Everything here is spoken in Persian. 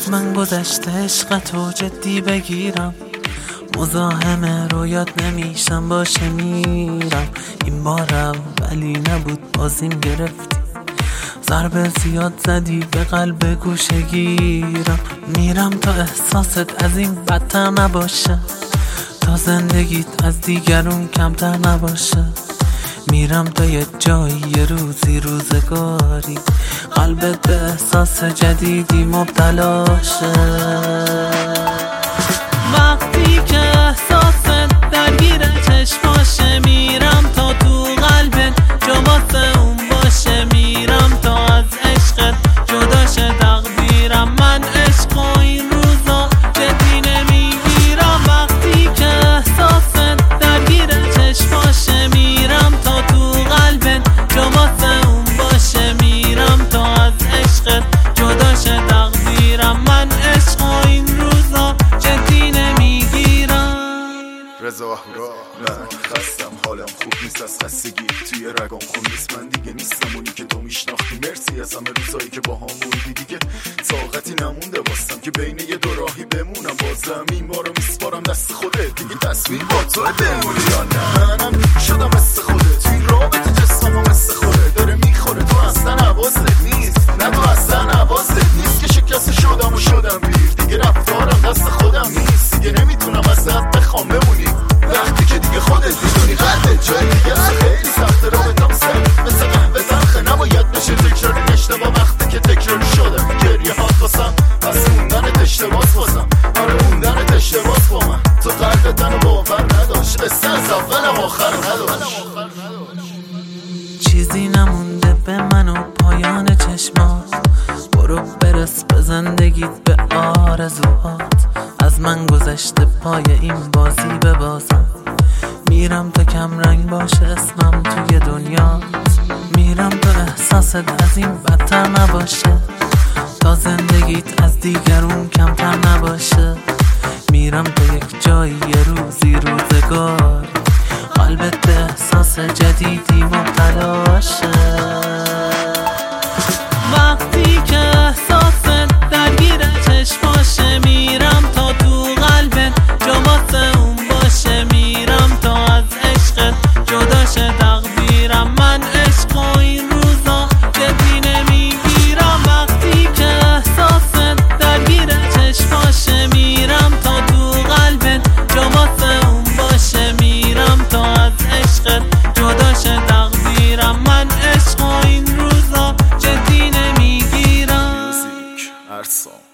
از من گذشته عشقتو جدی بگیرم، مزاحم رویات نمیشم باشه میرم. این بارم ولی نبود بازیم گرفتی، ضربه زیاد زدی به قلب گوشه گیرم. میرم تا احساست از این بدتر نباشه، تا زندگیت از دیگرون کمتر نباشه. میرم تا یه جایی یه روزی روزگاری قلبت به احساس جدیدی مبتلا شه. وقتی که احساست درگیر چشماشه، میرم تا تو قلبت جا واسه اون باشه. میرم تا از عشقت جدا شه تقدیرم، من عشق و این روزا جدی نمیگیرم. وقتی که احساست درگیر چشماشه، میرم تا تو قلبت جا واسه اون باشه. میرم تا از عشقت جدا شه تقدیرم، من عشق و این روزا جدی نمیگیرم. رضا اهورا من خستم، حالم خوب نیست از خستگی، توی رگام خون نیست، من دیگه نیستم اونی که تو میشناختی. مرسی از همه روزایی که با هم بودی، دیگه طاقتی نمونده واسم که بین یه دو راهی بمونم. بازم این بارو میسپارم دست خودت، دیگه تصویر با تو بمونی یا نه. منم شدم مثل خودت، توی رابطه جسمم مثل خودت داره میخوره، تو اصلا حواست نیست. نه تو اصلا حواست نیست که شکست شدم و شدم پیر، دیگه رفتارم دست خودم نیست، دیگه نمیتونم ازت بخوام بمونی وقتی که دیگه خودت میدونی قدرت جای دیگه خیلی سخت. رابطم مثل قهوه تلخه، نباید بشه تکراری اشتباه وقتی که تکراری شدم. گریه هات واسم پس موندنت اشتباس واسم، آره موندنت اشتباس با من. تو قلبت منو باور نداشت، قصه از اولم آخر نداشت. چیزی نمونده به من و پایان چشمات، برو برس به زندگیت به آرزوهات. از من گذشته پای این بازی ببازم، میرم تا کم رنگ باشه اسمم توی دنیا. میرم تا احساست از این بدتر نباشه، تا زندگیت از دیگرون کمتر نباشه. میرم تا یک جایی یه روزی روزگاری قلبت به احساس جدیدی مبتلا شه. وقتی که احساست درگیر چشماشه، میرم تا تو قلبت جا واسه اون باشه. میرم تا از عشقت جدا شه تقدیرم، من عشق و این روزا جدی نمیگیرم. وقتی که احساست درگیر چشماشه، میرم تا تو قلبت جا واسه اون باشه. میرم تا از عشقت جدا شه تقدیرم، من عشق و این روزا جدی نمیگیرم. موزیک ارسام